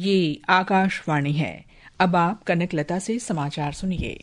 ये आकाशवाणी है। अब आप कनकलता से समाचार सुनिए।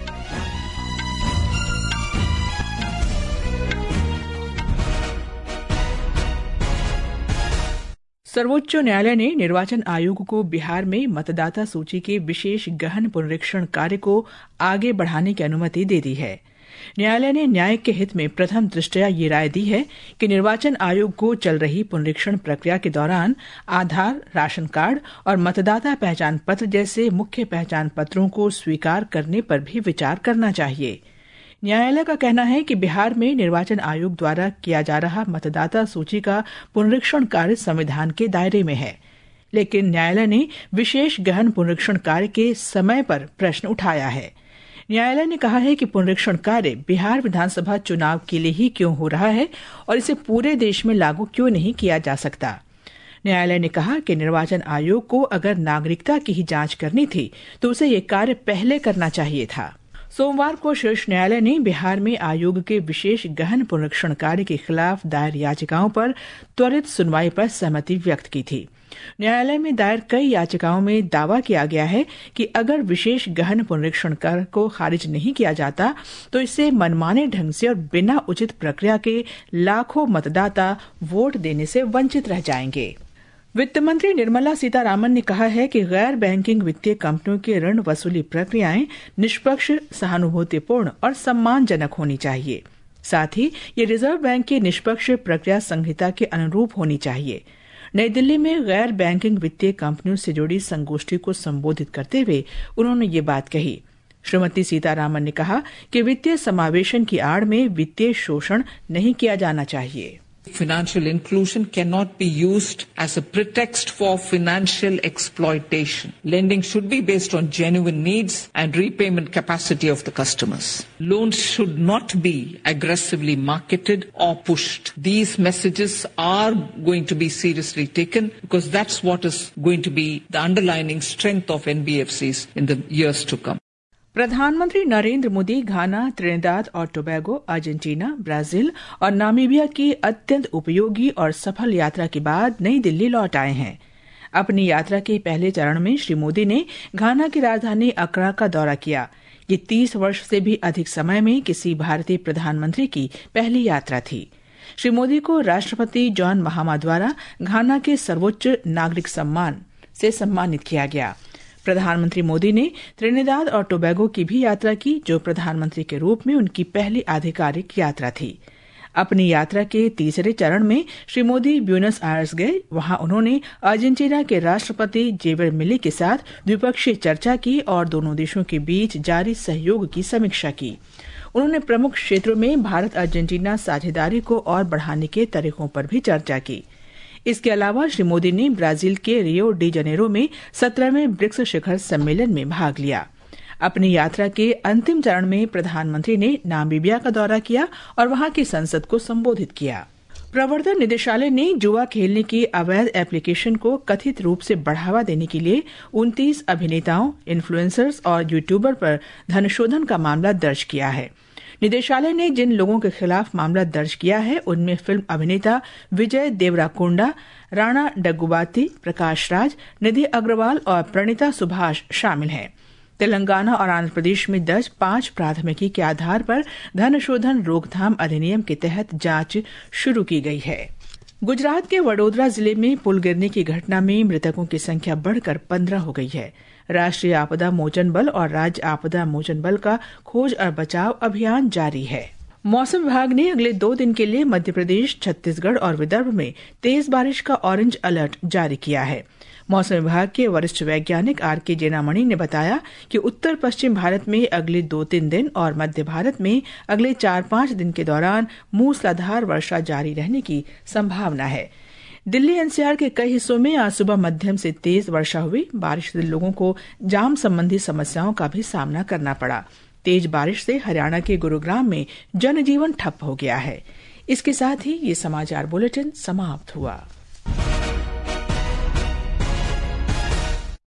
सर्वोच्च न्यायालय ने निर्वाचन आयोग को बिहार में मतदाता सूची के विशेष गहन पुनरीक्षण कार्य को आगे बढ़ाने की अनुमति दे दी है। न्यायालय ने न्याय के हित में प्रथम दृष्टया ये राय दी है कि निर्वाचन आयोग को चल रही पुनरीक्षण प्रक्रिया के दौरान आधार, राशन कार्ड और मतदाता पहचान पत्र जैसे मुख्य पहचान पत्रों को स्वीकार करने पर भी विचार करना चाहिए। न्यायालय का कहना है कि बिहार में निर्वाचन आयोग द्वारा किया जा रहा मतदाता सूची का पुनरीक्षण कार्य संविधान के दायरे में है, लेकिन न्यायालय ने विशेष गहन पुनरीक्षण कार्य के समय पर प्रश्न उठाया है। न्यायालय ने कहा है कि पुनरीक्षण कार्य बिहार विधानसभा चुनाव के लिए ही क्यों हो रहा है और इसे पूरे देश में लागू क्यों नहीं किया जा सकता। न्यायालय ने कहा कि निर्वाचन आयोग को अगर नागरिकता की ही जांच करनी थी तो उसे ये कार्य पहले करना चाहिए था। सोमवार को शीर्ष न्यायालय ने बिहार में आयोग के विशेष गहन पुनरीक्षण कार्य के खिलाफ दायर याचिकाओं पर त्वरित सुनवाई पर सहमति व्यक्त की थी। न्यायालय में दायर कई याचिकाओं में दावा किया गया है कि अगर विशेष गहन पुनरीक्षण कार्य को खारिज नहीं किया जाता तो इससे मनमाने ढंग से और बिना उचित प्रक्रिया के लाखों मतदाता वोट देने से वंचित रह जाएंगे। वित्त मंत्री निर्मला सीतारामन ने कहा है कि गैर बैंकिंग वित्तीय कंपनियों की ऋण वसूली प्रक्रियाएं निष्पक्ष, सहानुभूतिपूर्ण और सम्मानजनक होनी चाहिए। साथ ही ये रिजर्व बैंक की निष्पक्ष प्रक्रिया संहिता के अनुरूप होनी चाहिए। नई दिल्ली में गैर बैंकिंग वित्तीय कंपनियों से जुड़ी संगोष्ठी को संबोधित करते हुए उन्होंने ये बात कही। श्रीमती सीतारामन ने कहा कि वित्तीय समावेशन की आड़ में वित्तीय शोषण नहीं किया जाना चाहिए। Financial inclusion cannot be used as a pretext for financial exploitation. Lending should be based on genuine needs and repayment capacity of the customers. Loans should not be aggressively marketed or pushed. These messages are going to be seriously taken because that's what is going to be the underlying strength of NBFCs in the years to come. प्रधानमंत्री Narendra Modi Ghana, Trinidad और Tobago, Argentina, Brazil और Namibia की अत्यंत उपयोगी और सफल यात्रा के बाद नई दिल्ली लौट आए हैं। अपनी यात्रा के पहले चरण में श्री मोदी ने घाना की राजधानी अक्रा का दौरा किया। ये 30 वर्ष से भी अधिक समय में किसी भारतीय प्रधानमंत्री की पहली यात्रा थी। श्री मोदी को राष्ट्रपति जॉन महामा द्वारा घाना के सर्वोच्च नागरिक सम्मान से सम्मानित किया गया। प्रधानमंत्री मोदी ने त्रिनिदाद और टोबैगो की भी यात्रा की, जो प्रधानमंत्री के रूप में उनकी पहली आधिकारिक यात्रा थी। अपनी यात्रा के तीसरे चरण में श्री मोदी ब्यूनस आयर्स गए। वहां उन्होंने अर्जेंटीना के राष्ट्रपति जेवियर मिली के साथ द्विपक्षीय चर्चा की और दोनों देशों के बीच जारी सहयोग की समीक्षा की। उन्होंने प्रमुख क्षेत्रों में भारत अर्जेंटीना साझेदारी को और बढ़ाने के तरीकों पर भी चर्चा की। इसके अलावा श्री मोदी ने ब्राजील के रियो डी जनेरो में 17वें ब्रिक्स शिखर सम्मेलन में भाग लिया। अपनी यात्रा के अंतिम चरण में प्रधानमंत्री ने नामीबिया का दौरा किया और वहां की संसद को संबोधित किया। प्रवर्तन निदेशालय ने जुआ खेलने की अवैध एप्लीकेशन को कथित रूप से बढ़ावा देने के लिए 29 अभिनेताओं, इन्फ्लुएंसर्स और यूट्यूबर पर धनशोधन का मामला दर्ज किया है। निदेशालय ने जिन लोगों के खिलाफ मामला दर्ज किया है उनमें फिल्म अभिनेता विजय देवराकोंडा, राणा डग्गुबाती, प्रकाश राज, निधि अग्रवाल और प्रणीता सुभाष शामिल हैं। तेलंगाना और आंध्र प्रदेश में दर्ज 5 प्राथमिकी के आधार पर धन शोधन रोकथाम अधिनियम के तहत जांच शुरू की गई है। गुजरात के वडोदरा जिले में पुल गिरने की घटना में मृतकों की संख्या बढ़कर 15 हो गई है। राष्ट्रीय आपदा मोचन बल और राज्य आपदा मोचन बल का खोज और बचाव अभियान जारी है। मौसम विभाग ने अगले 2 दिन के लिए मध्य प्रदेश, छत्तीसगढ़ और विदर्भ में तेज बारिश का ऑरेंज अलर्ट जारी किया है। मौसम विभाग के वरिष्ठ वैज्ञानिक आर.के. जेनामणि ने बताया कि उत्तर पश्चिम भारत में अगले 2-3 दिन और मध्य भारत में अगले 4-5 दिन के दौरान मूसलाधार वर्षा जारी रहने की संभावना है। दिल्ली एनसीआर के कई हिस्सों में आज सुबह मध्यम से तेज वर्षा हुई। बारिश से लोगों को जाम संबंधी समस्याओं का भी सामना करना पड़ा। तेज बारिश से हरियाणा के गुरुग्राम में जनजीवन ठप हो गया है। इसके साथ ही ये समाचार बुलेटिन समाप्त हुआ।